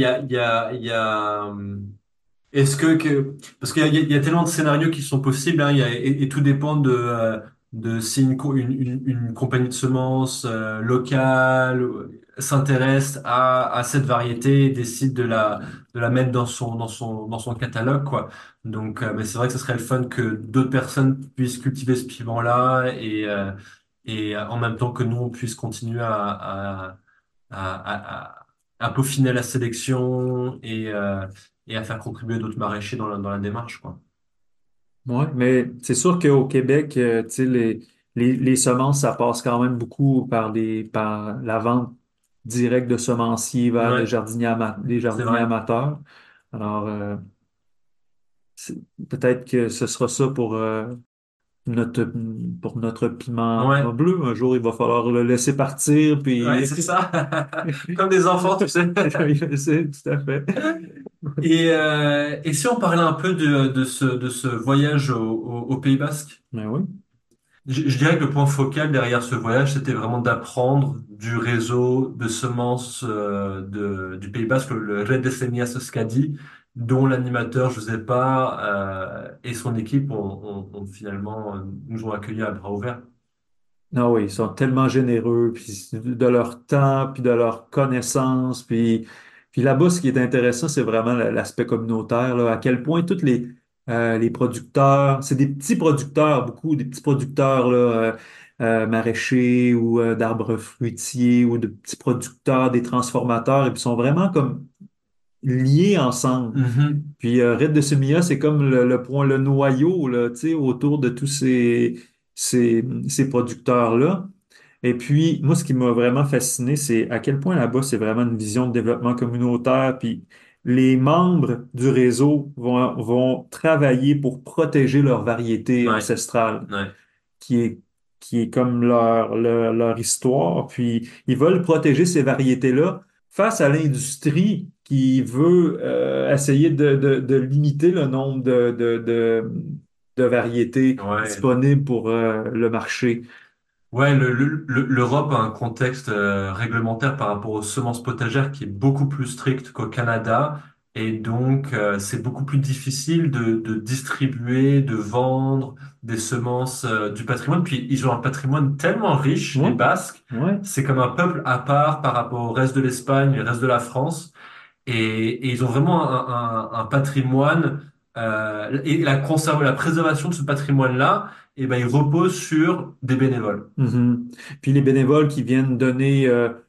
parce qu'il y a tellement de scénarios qui sont possibles, hein, et tout dépend de si une compagnie de semences locale s'intéresse à cette variété et décide de la mettre dans son catalogue, quoi. Donc, mais c'est vrai que ce serait le fun que d'autres personnes puissent cultiver ce piment-là et en même temps que nous, on puisse continuer à peaufiner la sélection et à faire contribuer d'autres maraîchers dans la démarche, quoi. Ouais, mais c'est sûr qu'au Québec, tu sais, les semences, ça passe quand même beaucoup par la vente directe de semenciers vers Ouais, des c'est jardiniers vrai. amateurs. Alors, peut-être que ce sera ça notre, pour notre piment Ouais, bleu. Un jour, il va falloir le laisser partir, ouais, puis c'est ça. Comme des enfants, tu sais. c'est tout à fait. Et si on parlait un peu de ce voyage au Pays Basque? Mais oui. Je dirais que le point focal derrière ce voyage, c'était vraiment d'apprendre du réseau de semences du Pays Basque, le Red de Semillas Euskadi, dont l'animateur Josepa et son équipe ont finalement nous ont accueillis à bras ouverts. Ah oui, ils sont tellement généreux, puis de leur temps, puis de leur connaissance, puis là-bas, ce qui est intéressant, c'est vraiment l'aspect communautaire, là, à quel point tous les producteurs, c'est des petits producteurs, beaucoup, des petits producteurs là, maraîchers ou d'arbres fruitiers ou de petits producteurs, des transformateurs, et puis ils sont vraiment comme liés ensemble. Mhm. Puis Red de Semilla, c'est comme le point, le noyau là, tu sais, autour de tous ces producteurs-là. Et puis, moi, ce qui m'a vraiment fasciné, c'est à quel point là-bas, c'est vraiment une vision de développement communautaire. Puis les membres du réseau vont travailler pour protéger leur variété Ouais, ancestrale ouais, qui est, qui est comme leur histoire. Puis ils veulent protéger ces variétés-là face à l'industrie qui veut essayer de limiter le nombre de variétés ouais. disponibles pour le marché. Ouais, l'Europe a un contexte réglementaire par rapport aux semences potagères qui est beaucoup plus strict qu'au Canada. Et donc, c'est beaucoup plus difficile de distribuer, de vendre des semences du patrimoine. Puis, ils ont un patrimoine tellement riche, les Ouais, Basques. ouais. C'est comme un peuple à part par rapport au reste de l'Espagne, le reste de la France. Et ils ont vraiment un patrimoine et la préservation de ce patrimoine-là, et ben, il repose sur des bénévoles. Mhm. Puis les bénévoles qui viennent donner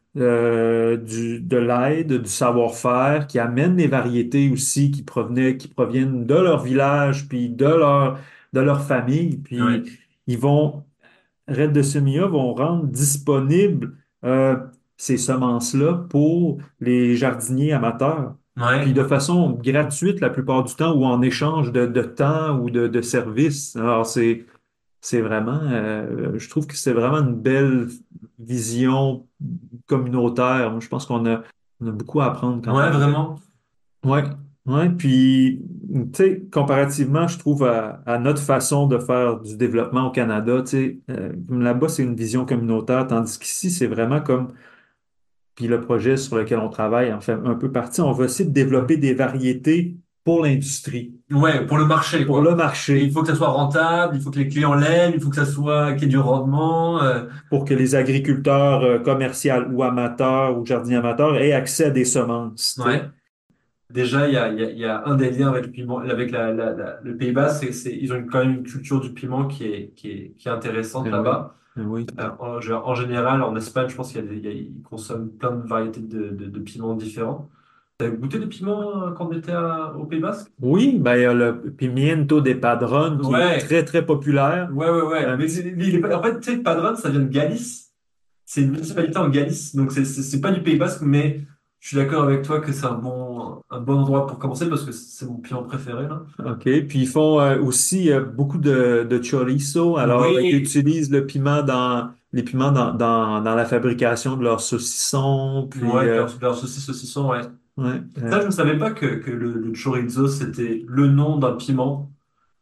de l'aide, du savoir-faire, qui amènent les variétés aussi qui proviennent de leur village, puis de leur famille. Ouais, Puis ils vont, Red de Semilla vont rendre disponibles ces semences-là pour les jardiniers amateurs. Puis ouais, de façon gratuite la plupart du temps ou en échange de temps ou de services. Alors c'est vraiment, je trouve que c'est vraiment une belle vision communautaire. Moi, je pense qu'on a beaucoup à apprendre quand ouais, on est. vraiment. Ouais, ouais. Puis, tu sais, comparativement, je trouve à notre façon de faire du développement au Canada, tu sais, comme là-bas, c'est une vision communautaire, tandis qu'ici, c'est vraiment comme, puis le projet sur lequel on travaille en fait un peu partie, on va essayer de développer des variétés pour l'industrie, Ouais, pour le marché, pour le quoi. Et il marché. faut que ça soit rentable, il faut que les clients l'aiment, il faut que ça soit, qu'il y ait du rendement. Pour que les agriculteurs commerciaux ou amateurs ou jardiniers amateurs aient accès à des semences, tu sais. Ouais. Déjà, il y a un des liens avec le piment, avec le Pays Bas, ils ont quand même une culture du piment qui est intéressante Ben oui, là-bas. ben oui. En général, en Espagne, je pense ils consomment plein de variétés de piments différents. T'as goûté des piments quand on était au Pays Basque? Oui, ben il y a le pimiento de Padrón qui est Ouais, très, très populaire. ouais. Un Mais petit... en fait, tu sais, Padrón, ça vient de Galice. C'est une municipalité en Galice, donc c'est pas du Pays Basque, mais je suis d'accord avec toi que c'est un bon endroit pour commencer parce que c'est mon piment préféré, là. OK. Puis ils font aussi beaucoup de chorizo. Alors, ils Oui, utilisent les piments dans la fabrication de leurs saucissons. Puis, ouais, leur saucisse saucisson, ouais. ouais, Ça, je ne savais pas que le chorizo, c'était le nom d'un piment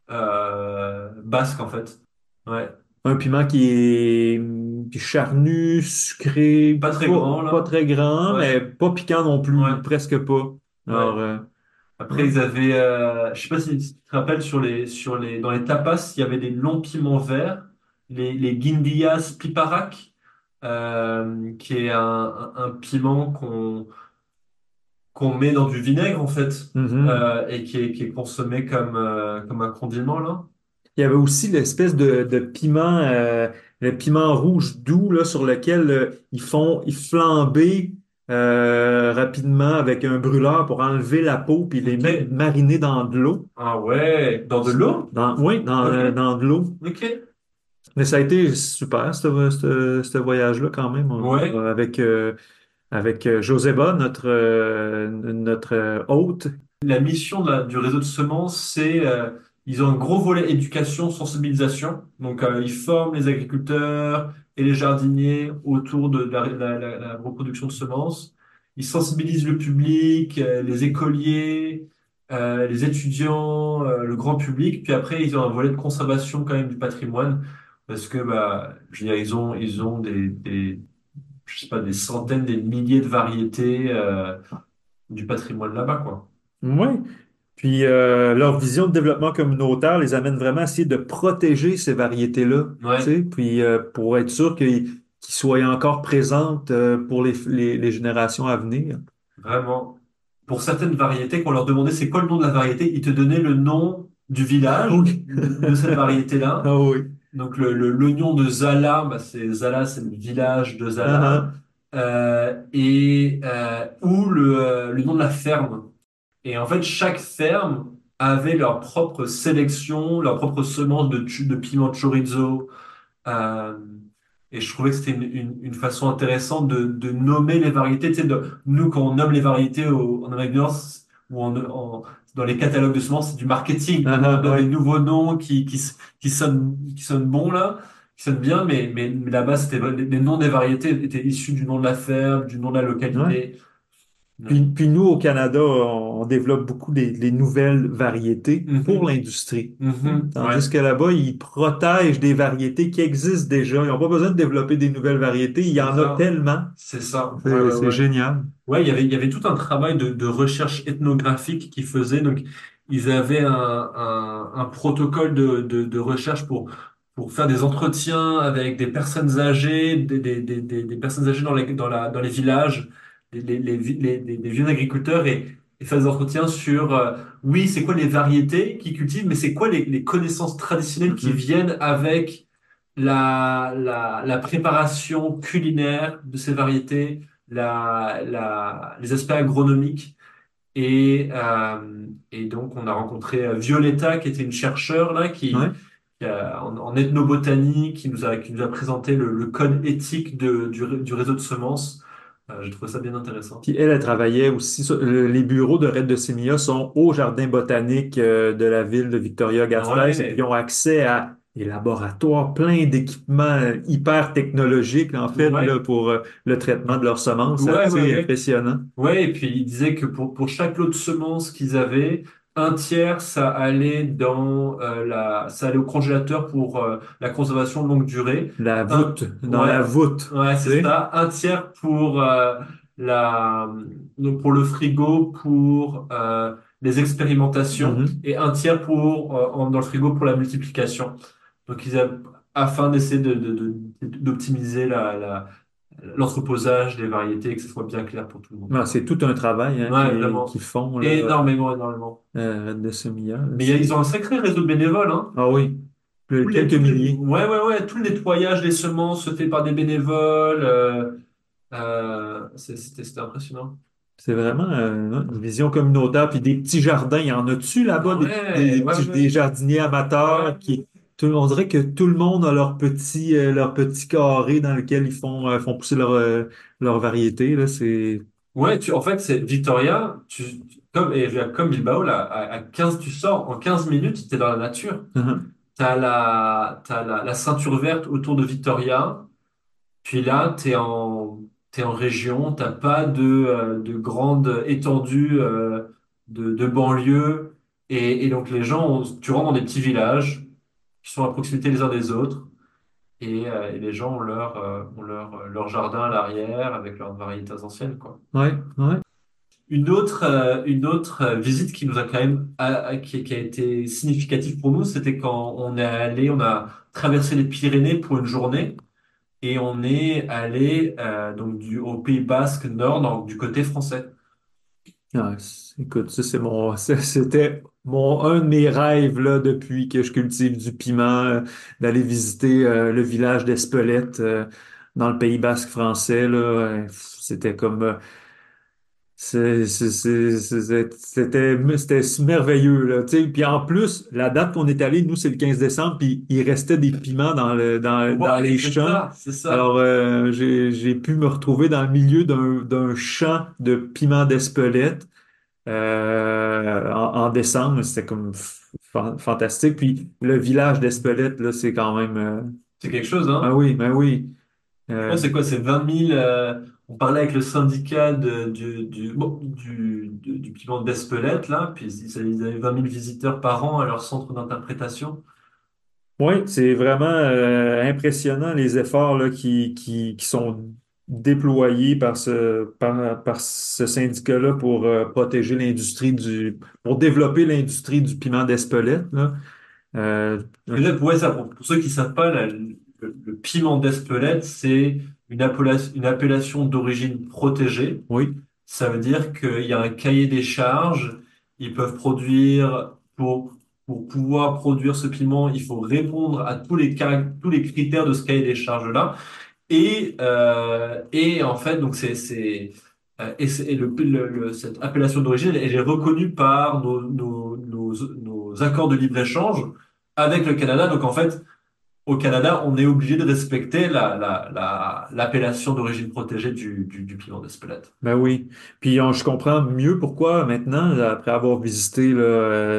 basque, en fait. Ouais. un piment qui est charnu, sucré, Pas très grand, pas là. très grand, Ouais, mais pas piquant non plus, ouais, ou presque pas. ouais. Alors, Après, ouais. ils avaient, je sais pas si tu te rappelles, dans les tapas, il y avait des longs piments verts, les guindillas piparak, qui est un piment qu'on met dans du vinaigre, en fait, Mhm. et qui est consommé comme un condiment, là. Il y avait aussi l'espèce de piment, le piment rouge doux là, sur lequel ils flamber rapidement avec un brûleur pour enlever la peau puis les Ok. mettre marinés dans de l'eau. Ah ouais, dans de l'eau? Oui, Ok, dans de l'eau. ok. Mais ça a été super, ce voyage-là, quand même, Ouais, avec Joseba, notre hôte. La mission du réseau de semences, ils ont un gros volet éducation, sensibilisation. Donc, ils forment les agriculteurs et les jardiniers autour de la reproduction de semences. Ils sensibilisent le public, les écoliers, les étudiants, le grand public. Puis après, ils ont un volet de conservation quand même du patrimoine parce que, bah, je veux dire, ils ont je sais pas, des centaines, des milliers de variétés, du patrimoine là-bas, quoi. Oui. Puis leur vision de développement communautaire les amène vraiment à essayer de protéger ces variétés-là, tu Ouais. sais, puis pour être sûr qu'ils soient encore présentes pour les générations à venir. Vraiment. Pour certaines variétés, quand on leur demandait c'est quoi le nom de la variété, ils te donnaient le nom du village Oui. de cette variété-là. Ah oui. Donc l'oignon de Zala, bah Zala, c'est le village de Ah, Zala. ah. Ou le nom de la ferme. Et en fait, chaque ferme avait leur propre sélection, leur propre semence de piment chorizo, euh, et je trouvais que c'était une façon intéressante de nommer les variétés. Tu sais, nous, quand on nomme les variétés en Amérique du Nord, dans les catalogues de semences, c'est du marketing. Nous, on Ah, ah, donne des ouais. nouveaux noms qui sonnent bons, là, qui sonnent bien, mais là-bas, les noms des variétés étaient issus du nom de la ferme, du nom de la Ouais. localité. Ouais. Puis nous, au Canada, on développe beaucoup les nouvelles variétés pour Mhm, l'industrie. mhm, ouais, Tandis que là-bas, ils protègent des variétés qui existent déjà. Ils n'ont pas besoin de développer des nouvelles variétés. Il y c'est en a ça. tellement. C'est ça. Ouais, C'est ouais, c'est ouais. génial. Ouais, il y avait tout un travail de recherche ethnographique qu'ils faisaient. Donc, ils avaient un protocole de recherche pour faire des entretiens avec des personnes âgées, des personnes âgées dans les villages, des vieux agriculteurs et faire des entretiens sur, oui, c'est quoi les variétés qu'ils cultivent, mais c'est quoi les connaissances traditionnelles qui Mhm. viennent avec la préparation culinaire de ces variétés, les aspects agronomiques. Et donc, on a rencontré Violetta, qui était une chercheure là, Ouais. en ethnobotanie, qui nous a présenté le code éthique du réseau de semences. J'ai trouvé ça bien intéressant. Puis elle, elle travaillait aussi les bureaux de Red de Sémilla sont au jardin botanique de la ville de Victoria-Gasteiz et puis ils Ouais, ont accès à des laboratoires, plein d'équipements hyper technologiques en fait là, ouais, pour le traitement de leurs semences. C'est ouais, assez ouais. impressionnant. Ouais, et puis il disait que pour chaque lot de semences qu'ils avaient, un tiers, ça allait au congélateur pour la conservation longue durée. La Un, voûte, dans ouais, la voûte, ouais, tu c'est sais. ça. Un tiers pour la, donc pour le frigo, pour les expérimentations, Mhm. et un tiers dans le frigo pour la multiplication. Donc afin d'essayer d'optimiser l'entreposage des variétés et que ce soit bien clair pour tout le monde, Non, quoi. c'est tout un travail hein, Ouais, vraiment. qu'ils font là, Énormément, énormément. Red de Sémilla. Là, Mais ils ont un sacré réseau de bénévoles, hein. Ah oui, quelques milliers. Ouais, ouais, ouais, tout le nettoyage des semences se fait par des bénévoles. C'était impressionnant. C'est vraiment une vision communautaire. Puis des petits jardins, il y en a-tu là-bas, Ouais, ouais, des ouais. jardiniers Ouais, amateurs on dirait que tout le monde a leur petit carré dans lequel ils font pousser leur variété, là. ouais, en fait, c'est Victoria, comme Bilbao, là, à 15, tu sors, en 15 minutes, tu es dans la nature. Mhm. T'as la ceinture verte autour de Victoria. Puis là, t'es en région, t'as pas de grande étendue de banlieue. Et donc les gens, tu rentres dans des petits villages qui sont à proximité les uns des autres. Et les gens leur jardin à l'arrière avec leurs variétés anciennes, quoi. Ouais, ouais. Une autre visite qui nous a quand même, qui a été significative pour nous, c'était quand on a traversé les Pyrénées pour une journée. Et on est allé au Pays Basque Nord, donc du côté français. Ah, écoute, ça, c'était un de mes rêves, là, depuis que je cultive du piment, d'aller visiter, le village d'Espelette, dans le Pays basque français, là. C'était comme, c'était merveilleux, là, tu sais. Puis en plus, la date qu'on est allé, nous, c'est le 15 décembre, puis il restait des piments dans Ouais, les c'est champs. ça, c'est ça. Alors, j'ai pu me retrouver dans le milieu d'un champ de piments d'Espelette. en décembre. C'était comme fantastique. Puis le village d'Espelette, là, c'est quand même. C'est quelque chose, hein? Ben oui, ben oui. Je crois Euh, que c'est quoi? C'est 20 000. On parlait avec le syndicat du piment d'Espelette, là, puis ils avaient 20 000 visiteurs par an à leur centre d'interprétation. oui, c'est vraiment impressionnant les efforts là, qui sont déployés par ce syndicat-là pour protéger pour développer l'industrie du piment d'Espelette, là. Euh, Peut-être, ouais, ça, pour ceux qui ne savent pas, le piment d'Espelette, c'est une appellation d'origine protégée. oui, Ça veut dire qu'il y a un cahier des charges. Ils peuvent produire, pour pouvoir produire ce piment, il faut répondre à tous les critères de ce cahier des charges-là. Et en fait, donc et cette appellation d'origine, elle est reconnue par nos accords de libre-échange avec le Canada. Donc en fait, au Canada, on est obligé de respecter l'appellation d'origine protégée du piment d'Espelette. ben oui. Puis je comprends mieux pourquoi maintenant, après avoir visité là,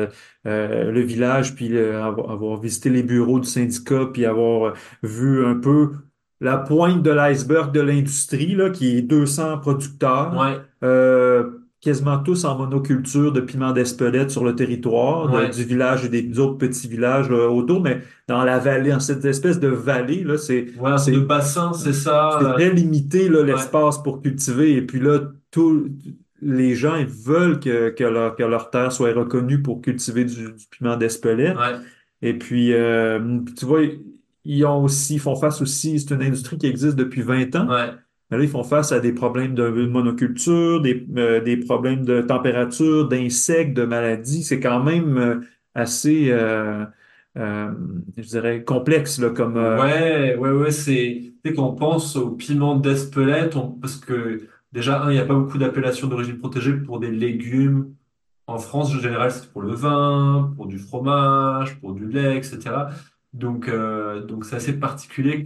le village, puis avoir visité les bureaux du syndicat, puis avoir vu un peu la pointe de l'iceberg de l'industrie, là, qui est 200 producteurs, Ouais, quasiment tous en monoculture de piment d'Espelette sur le territoire ouais, du village et des autres petits villages là, autour, mais dans la vallée, dans cette espèce de vallée, là, ouais, un peu de bassin, c'est c'est ça. très limité là, Ouais, l'espace pour cultiver. Et puis là, tous les gens ils veulent que leur terre soit reconnue pour cultiver du piment d'Espelette. ouais, Et puis, tu vois, ils font face aussi, c'est une industrie qui existe depuis 20 ans. ouais. Mais là, ils font face à des problèmes de monoculture, des problèmes de température, d'insectes, de maladies. C'est quand même assez, euh, je dirais, complexe là, comme, Ouais, tu sais, quand on pense au piment d'Espelette, parce que déjà, il n'y a pas beaucoup d'appellations d'origine protégée pour des légumes. En France, en général, c'est pour le vin, pour du fromage, pour du lait, etc. Donc c'est assez particulier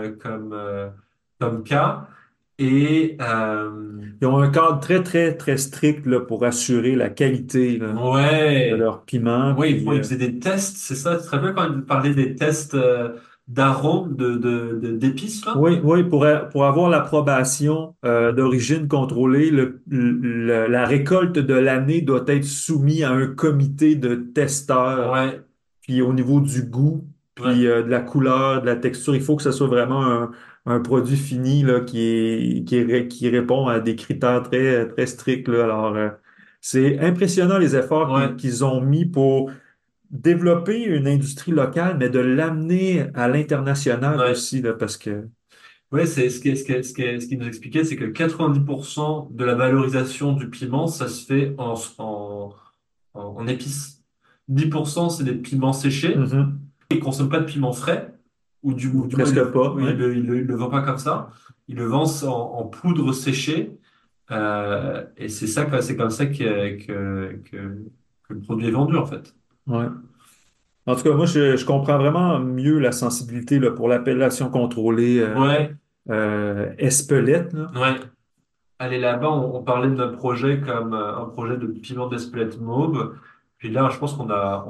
comme cas. Et ils ont un cadre très, très, très strict là, pour assurer la qualité là, de ouais, leur piment. ouais, Puis, ils faisaient des tests, c'est ça, c'est très bien quand ils parlaient des tests d'arômes, d'épices, là. oui, oui, pour avoir l'approbation d'origine contrôlée, la récolte de l'année doit être soumise à un comité de testeurs. Ouais, Puis au niveau du goût, ouais, puis de la couleur, de la texture, il faut que ce soit vraiment un produit fini là, qui répond à des critères très, très stricts, là. Alors, c'est impressionnant les efforts ouais, qu'ils ont mis pour développer une industrie locale, mais de l'amener à l'international ouais. aussi, là, parce que... Ouais, c'est ce qu'il nous expliquait, c'est que 90% de la valorisation du piment, ça se fait en épices. 10% c'est des piments séchés. Mhm. Ils ne consomment pas de piment frais, ou Ou du moins, presque pas, ouais. il le vend pas comme ça. Il le vend en poudre séchée. Et c'est comme ça que le produit est vendu, en fait. Ouais. En tout cas, moi, je comprends vraiment mieux la sensibilité là, pour l'appellation contrôlée Ouais, Espelette, là. ouais. Allez, là-bas, on parlait de notre projet comme un projet de piment d'Espelette mauve. Puis là, je pense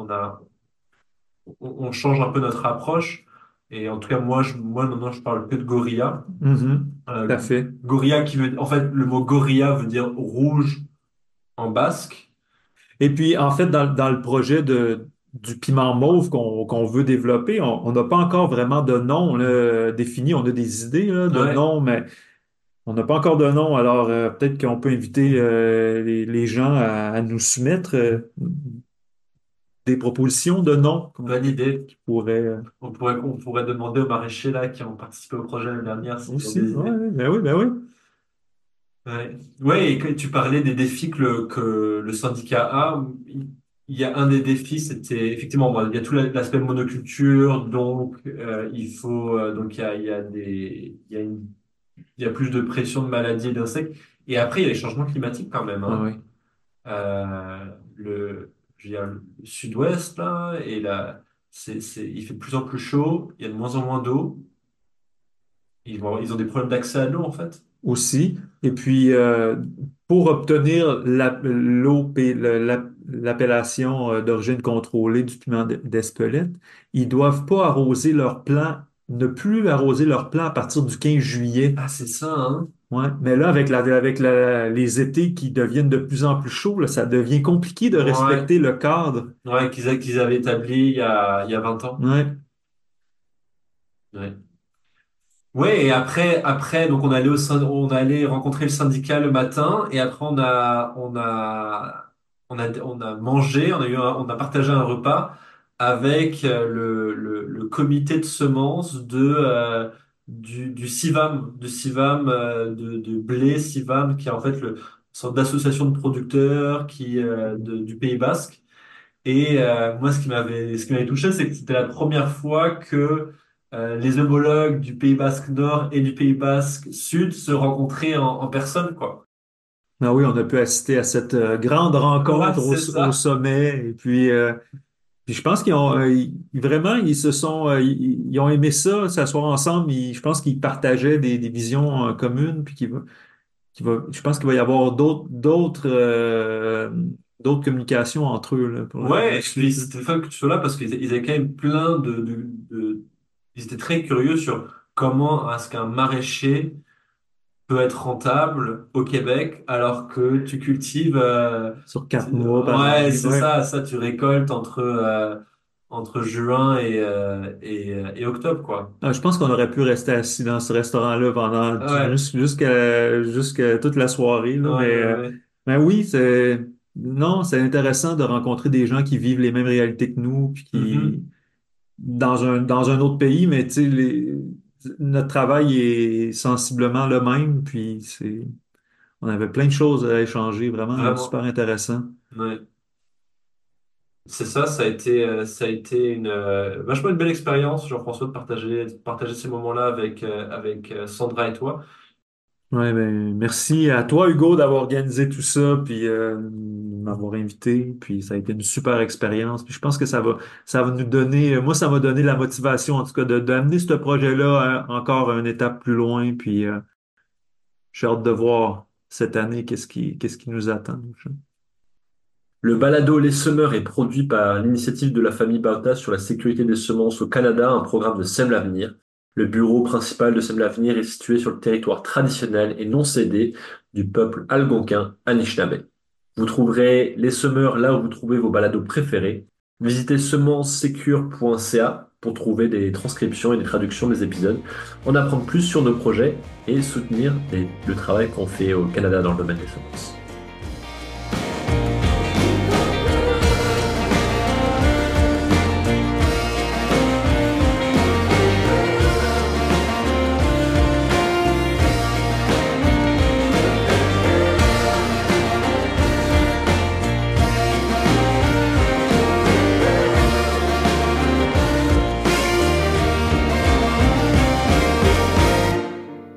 on change un peu notre approche. Et en tout cas, moi maintenant, je parle que de Gorilla. Mhm. Euh, Tout à fait. Gorilla en fait, le mot Gorilla veut dire rouge en basque. Et puis, en fait, dans le projet du piment mauve qu'on veut développer, on n'a pas encore vraiment de nom là, défini. On a des idées là, de Ouais, nom, mais on n'a pas encore de nom. Alors, peut-être qu'on peut inviter les gens à nous soumettre des propositions de noms bonne idée. qui pourraient On pourrait demander aux maraîchers là qui ont participé au projet l'année dernière s'ils ont aussi. des Ouais, idées. ouais, ben oui, ben oui. Ouais, ouais, et que tu parlais des défis que le syndicat a. Il y a un des défis, c'était effectivement, bon, il y a tout l'aspect monoculture, donc il y a plus de pression de maladies et d'insectes. Et après, il y a les changements climatiques quand même, Ah hein. oui. Je veux dire, le sud-ouest là, et là, il fait de plus en plus chaud. Il y a de moins en moins d'eau. Ils ont des problèmes d'accès à l'eau en fait. aussi. Et puis, pour obtenir l'appellation d'origine contrôlée du piment d'Espelette, ils doivent pas arroser leur plant, ne plus arroser leur plant à partir du 15 juillet. Ah, c'est ça, hein? Ouais. Mais là, les étés qui deviennent de plus en plus chauds, là, ça devient compliqué de Ouais. respecter le cadre. Ouais, qu'ils avaient établi il y a 20 ans. Ouais. Ouais. Ouais, et après, donc on allait rencontrer le syndicat le matin, et après on a mangé, on a partagé un repas avec le comité de semences du CIVAM, de blé CIVAM, qui est en fait une sorte d'association de producteurs du Pays Basque. Et moi, ce qui m'avait touché, c'est que c'était la première fois que les homologues du Pays Basque Nord et du Pays Basque Sud se rencontraient en personne, quoi. Ah oui, on a pu assister à cette grande Ouais, rencontre c'est au ça. sommet. Et puis je pense qu'ils ont vraiment, ils se sont, ils ont aimé ça, s'asseoir ensemble. Je pense qu'ils partageaient des visions communes. Puis je pense qu'il va y avoir d'autres communications entre eux là, pour Ouais, la et puis suite. Là. c'était fun que tu sois là parce qu'ils avaient quand même plein Ils étaient très curieux sur comment est-ce qu'un maraîcher peut être rentable au Québec alors que tu cultives Sur 4 mois par ouais, année. c'est Ouais. ça tu récoltes entre juin et octobre, quoi. Ah, je pense qu'on aurait pu rester assis dans ce restaurant-là pendant Ouais, jusqu'à toute la soirée, là, ouais, ouais, ouais. mais oui, non, c'est intéressant de rencontrer des gens qui vivent les mêmes réalités que nous, puis Mhm. qui dans un autre pays, mais tu sais, notre travail est sensiblement le même, puis on avait plein de choses à échanger, vraiment super Vraiment. intéressant. Ouais. C'est ça, ça a été vachement une belle expérience, Jean-François, de partager ces moments-là avec Sandra et toi. Ouais, ben, merci à toi, Hugo, d'avoir organisé tout ça, puis m'avoir invité, puis ça a été une super expérience. Puis je pense que ça va nous donner, moi, ça m'a donné la motivation, en tout cas, d'amener ce projet-là encore une étape plus loin, puis j'ai hâte de voir cette année qu'est-ce qui nous attend. Le balado Les Semeurs est produit par l'initiative de la famille Bauta sur la sécurité des semences au Canada, un programme de Sème l'Avenir. Le bureau principal de Sème l'Avenir est situé sur le territoire traditionnel et non cédé du peuple algonquin Anishinaabe. Vous trouverez Les Semeurs là où vous trouvez vos balados préférés. Visitez semencesécure.ca pour trouver des transcriptions et des traductions des épisodes, en apprendre plus sur nos projets et soutenir le travail qu'on fait au Canada dans le domaine des semences.